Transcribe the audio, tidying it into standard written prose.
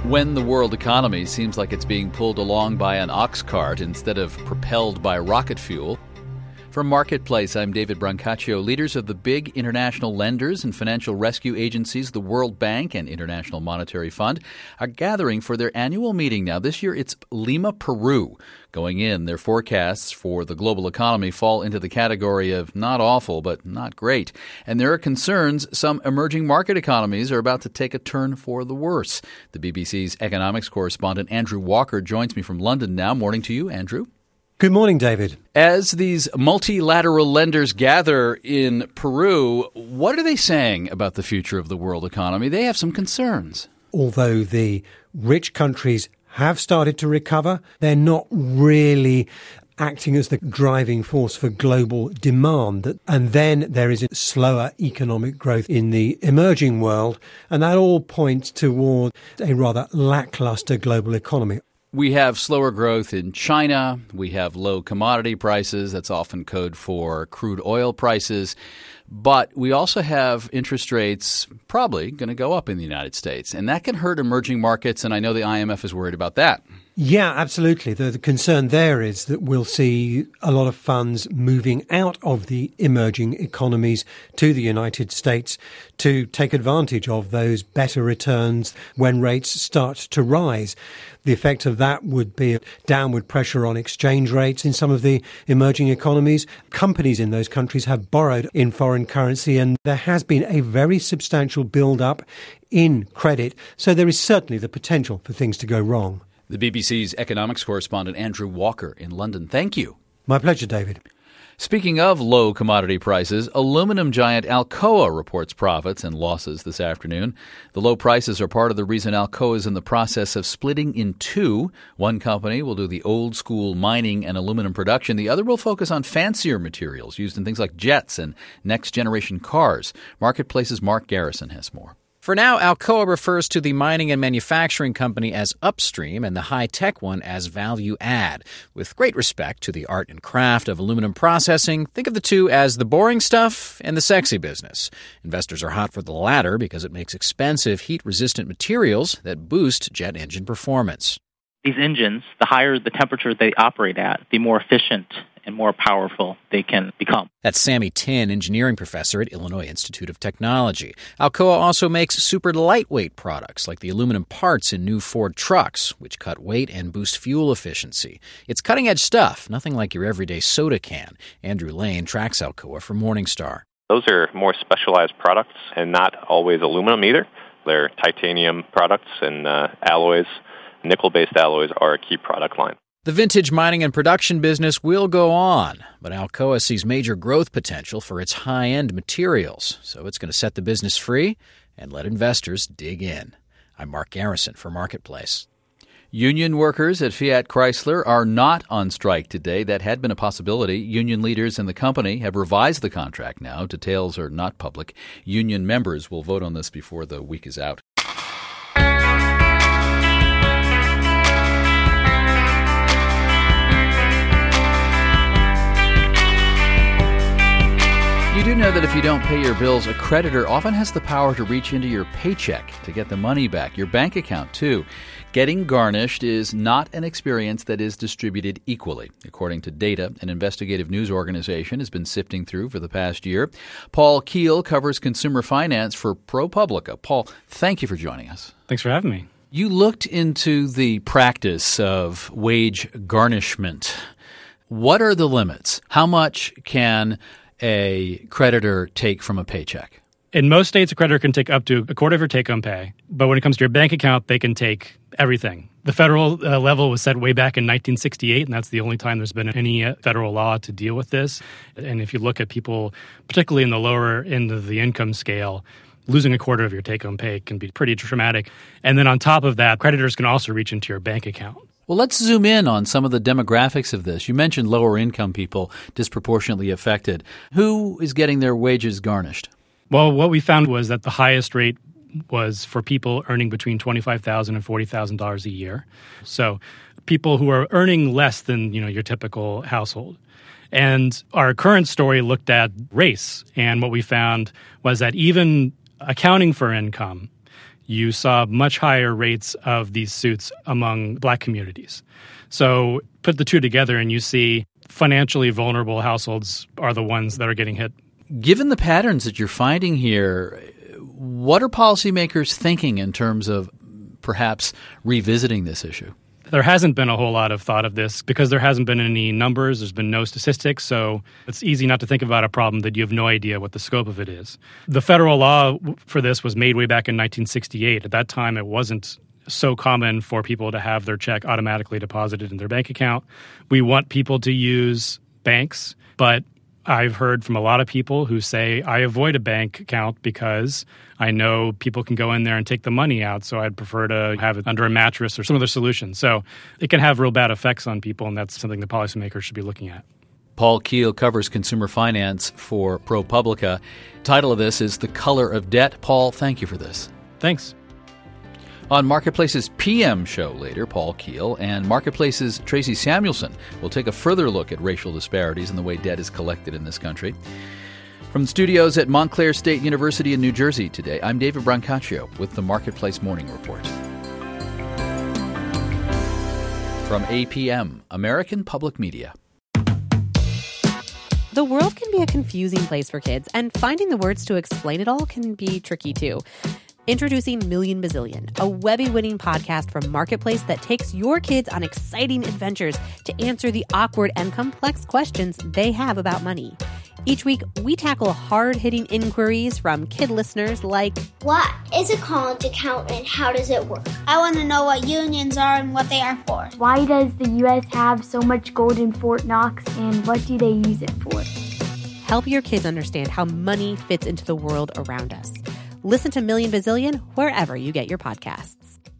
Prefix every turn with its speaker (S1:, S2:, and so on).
S1: When the world economy seems like it's being pulled along by an ox cart instead of propelled by rocket fuel. From Marketplace, I'm David Brancaccio. Leaders of the big international lenders and financial rescue agencies, the World Bank and International Monetary Fund, are gathering for their annual meeting now. This year it's Lima, Peru. Going in, their forecasts for the global economy fall into the category of not awful, but not great. And there are concerns some emerging market economies are about to take a turn for the worse. The BBC's economics correspondent Andrew Walker joins me from London now. Morning to you, Andrew.
S2: Good morning, David.
S1: As these multilateral lenders gather in Peru, what are they saying about the future of the world economy? They have some concerns.
S2: Although the rich countries have started to recover, they're not really acting as the driving force for global demand. And then there is a slower economic growth in the emerging world, and that all points toward a rather lackluster global economy.
S1: We have slower growth in China. We have low commodity prices. That's often code for crude oil prices. But we also have interest rates probably going to go up in the United States. And that can hurt emerging markets. And I know the IMF is worried about that.
S2: Yeah, absolutely. The concern there is that we'll see a lot of funds moving out of the emerging economies to the United States to take advantage of those better returns when rates start to rise. The effect of that would be a downward pressure on exchange rates in some of the emerging economies. Companies in those countries have borrowed in foreign currency, and there has been a very substantial build-up in credit. So there is certainly the potential for things to go wrong.
S1: The BBC's economics correspondent Andrew Walker in London. Thank you.
S2: My pleasure, David.
S1: Speaking of low commodity prices, aluminum giant Alcoa reports profits and losses this afternoon. The low prices are part of the reason Alcoa is in the process of splitting in two. One company will do the old-school mining and aluminum production. The other will focus on fancier materials used in things like jets and next-generation cars. Marketplace's Mark Garrison has more.
S3: For now, Alcoa refers to the mining and manufacturing company as upstream and the high-tech one as value add. With great respect to the art and craft of aluminum processing, think of the two as the boring stuff and the sexy business. Investors are hot for the latter because it makes expensive, heat-resistant materials that boost jet engine performance.
S4: These engines, the higher the temperature they operate at, the more efficient and more powerful they can become.
S3: That's Sammy Tin, engineering professor at Illinois Institute of Technology. Alcoa also makes super lightweight products like the aluminum parts in new Ford trucks, which cut weight and boost fuel efficiency. It's cutting-edge stuff, nothing like your everyday soda can. Andrew Lane tracks Alcoa for Morningstar.
S5: Those are more specialized products and not always aluminum either. They're titanium products and alloys. Nickel-based alloys are a key product line.
S3: The vintage mining and production business will go on, but Alcoa sees major growth potential for its high-end materials, so it's going to set the business free and let investors dig in. I'm Mark Garrison for Marketplace.
S1: Union workers at Fiat Chrysler are not on strike today. That had been a possibility. Union leaders in the company have revised the contract now. Details are not public. Union members will vote on this before the week is out. You do know that if you don't pay your bills, a creditor often has the power to reach into your paycheck to get the money back, your bank account too. Getting garnished is not an experience that is distributed equally. According to data an investigative news organization has been sifting through for the past year. Paul Keel covers consumer finance for ProPublica. Paul, thank you for joining us.
S6: Thanks for having me.
S1: You looked into the practice of wage garnishment. What are the limits? How much can a creditor take from a paycheck?
S6: In most states, a creditor can take up to a quarter of your take-home pay. But when it comes to your bank account, they can take everything. The federal level was set way back in 1968, and that's the only time there's been any federal law to deal with this. And if you look at people, particularly in the lower end of the income scale, losing a quarter of your take-home pay can be pretty traumatic. And then on top of that, creditors can also reach into your bank account.
S1: Well, let's zoom in on some of the demographics of this. You mentioned lower income people disproportionately affected. Who is getting their wages garnished?
S6: Well, what we found was that the highest rate was for people earning between $25,000 and $40,000 a year. So people who are earning less than, your typical household. And our current story looked at race. And what we found was that even accounting for income, you saw much higher rates of these suits among Black communities. So put the two together and you see financially vulnerable households are the ones that are getting hit.
S1: Given the patterns that you're finding here, what are policymakers thinking in terms of perhaps revisiting this issue?
S6: There hasn't been a whole lot of thought of this because there hasn't been any numbers. There's been no statistics. So it's easy not to think about a problem that you have no idea what the scope of it is. The federal law for this was made way back in 1968. At that time, it wasn't so common for people to have their check automatically deposited in their bank account. We want people to use banks, but I've heard from a lot of people who say, I avoid a bank account because I know people can go in there and take the money out, so I'd prefer to have it under a mattress or some other solution. So it can have real bad effects on people, and that's something the policymakers should be looking at.
S1: Paul Keel covers consumer finance for ProPublica. Title of this is The Color of Debt. Paul, thank you for this.
S6: Thanks.
S1: On Marketplace's PM show later, Paul Keel and Marketplace's Tracy Samuelson will take a further look at racial disparities in the way debt is collected in this country. From the studios at Montclair State University in New Jersey today, I'm David Brancaccio with the Marketplace Morning Report. From APM, American Public Media.
S7: The world can be a confusing place for kids, and finding the words to explain it all can be tricky too. Introducing Million Bazillion, a Webby-winning podcast from Marketplace that takes your kids on exciting adventures to answer the awkward and complex questions they have about money. Each week, we tackle hard-hitting inquiries from kid listeners like,
S8: what is a college account and how does it work? I want to know what unions are and what they are for.
S9: Why does the U.S. have so much gold in Fort Knox and what do they use it for?
S7: Help your kids understand how money fits into the world around us. Listen to Million Bazillion wherever you get your podcasts.